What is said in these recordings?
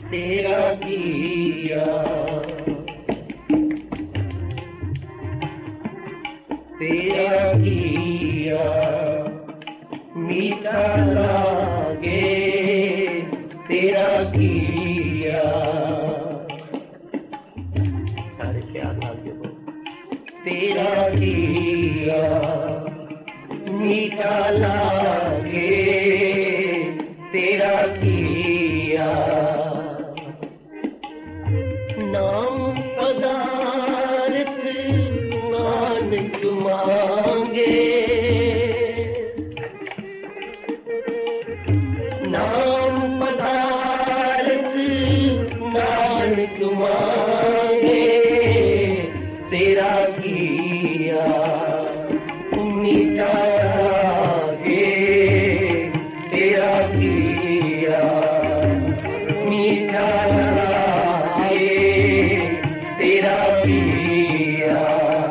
तेरा किया, तेरा किया मीठा लागे, तेरा किया। सारे प्यार लागे वो तेरा किया मीठा लागे, तेरा किया। नाम पदार्थ नानक मांगे, नाम पदार्थ नानक मांगे, तेरा किया मीठा लागे, तेरा किया मीठा लागे, तेरा किया।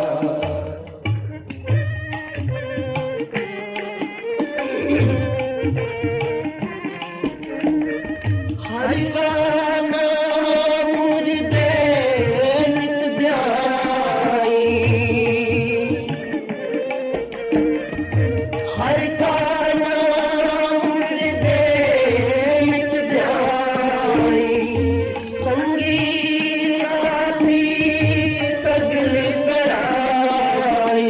हरि का नाम हृदय नित ध्याई, हरि का नाम हृदय नित ध्याई, संगी आती सगल कराई,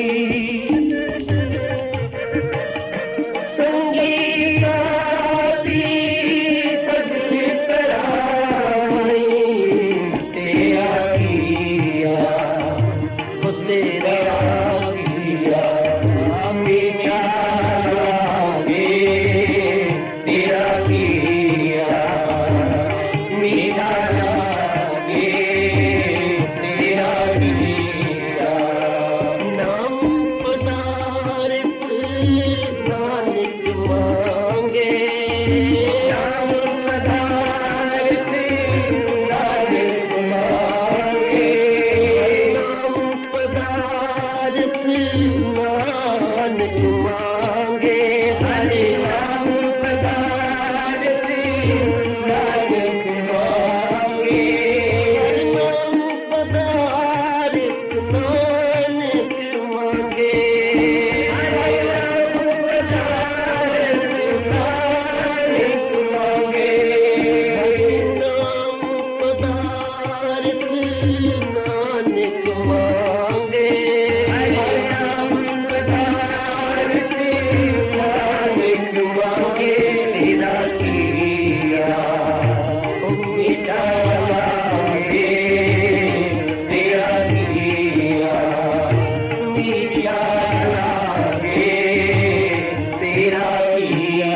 संगी आती सगल कराई, तेरा किया वो तेरा किया मीठा लागे, तेरा किया मीठा लागे, तेरा किया। नाम पदार्थ नानक मांगे, नाम पदार्थ नानक मांगे, नाम पदार्थ नानक मांगे, हरे नाम पदार्थ नानक मांगे, हरे नाम पदार्थ नानक मांगे, हरे नाम पदार्थ नानक मांगे, हरे नाम पदार्थ नानक मांगे, हरे नाम पदार्थ नानक मांगे, तेरा किया मीठा लागे, तेरा किया मीठा लागे, तेरा किया।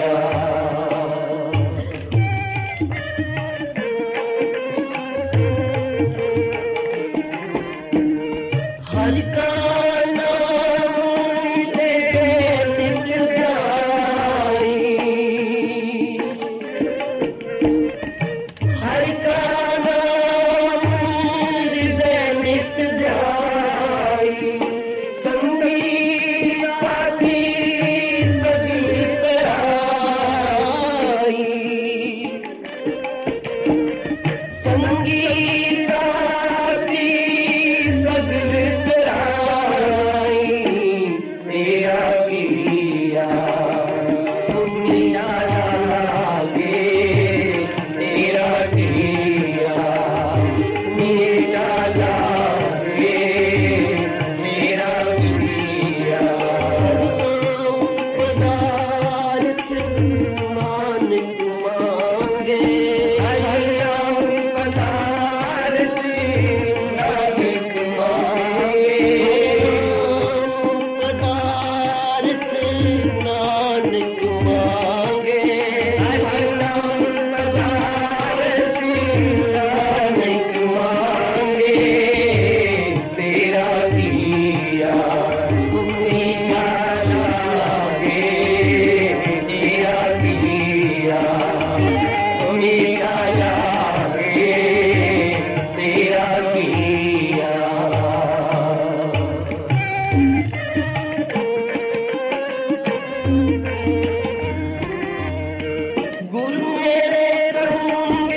हरि का नाम हृदय नित ध्याई, हरि का नाम हृदय नित ध्याई, संगी आती सगल कराई, संगी आती सगल कराई, तेरा किया मीठा लागे, तेरा किया मीठा लागे, तेरा किया। नाम पदार्थ नानक मांगे, हरि नाम पदार्थ नानक मांगे, नाम पदार्थ नानक मांगे, हरि नाम पदार्थ नानक मांगे, तेरा किया मीठा लागे, तेरा किया मीठा लागे, तेरा किया। गुरु मेरे रंग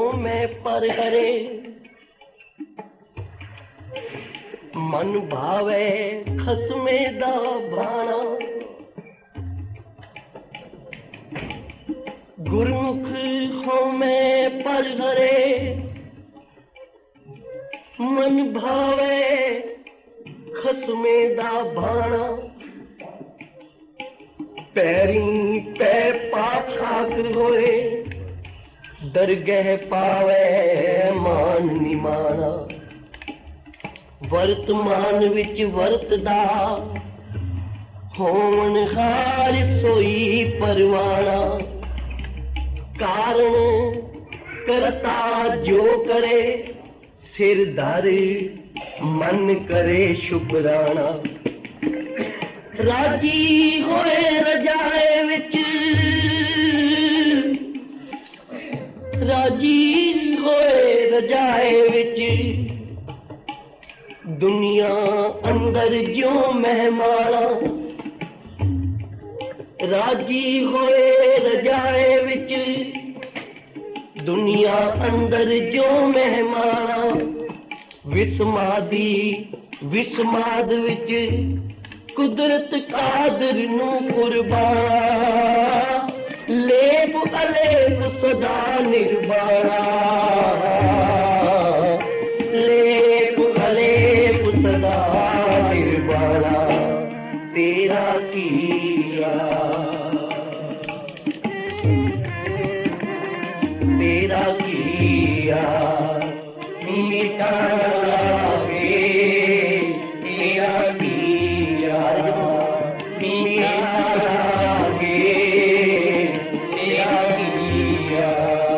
होमे पर हरे मन भावे खसमे दा भाणा गुरमुख होमे पर हरे मन भावे खसमे दा भाणा पैरी पै पाखाकर होए दरगह पावे मान निमाना वर्तमान विच वरतदा होवन हार सोई परवाना कारण करता जो करे सिर धर मन करे शुकराना राजी होए रजाए विच राजी होए रजाए विच दुनिया अंदर जो मेहमाना राजी होए रजाए विच दुनिया अंदर जो मेहमाना विस्माद विच कुदरत कादर नू कुर्बान लेप अलेप सदा निर्बाणा लेप अलेप सदा निर्बाणा तेरा किया तेरा किया मीठा लागे तेरा किया मीठा लागे तेरा किया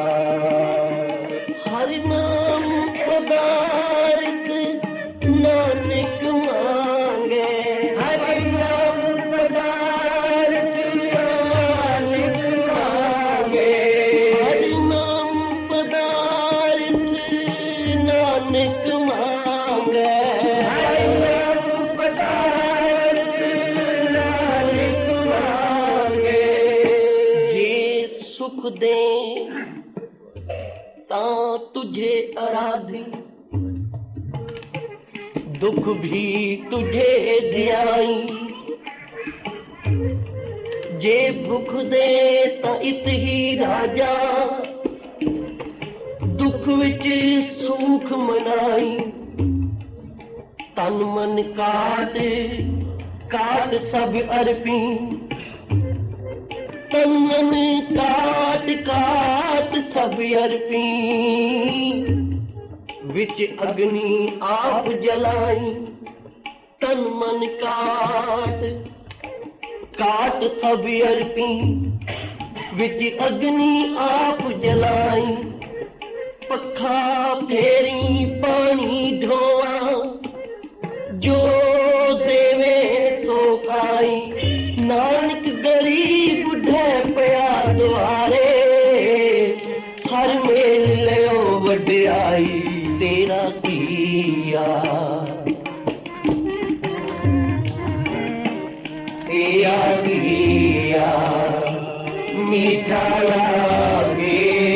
हर नाम पदार्थ नानक मांगे हर नाम पदार्थ नानक मांगे हर नाम पदार्थ नानक मांगे हर नाम पदार्थ नानक मांगे जे सुख दे ता तुझे आराधी दुख भी तुझे दियाई जे भुख दे ता इत ही राजा दुख विच सुख मनाई तन मन काट काट सब अर्पी तन मन काट काट सब अर्पी विच अग्नि आप जलाई तन मन काट काट सब अर्पी विच अग्नि आप जलाई पखा फेरी पानी ढोआ जो देवे सो खाई नानक गरीब ढे पया द्वारे हर मेल लियो वड्याई तेरा किया तेरा किया मीठा लागे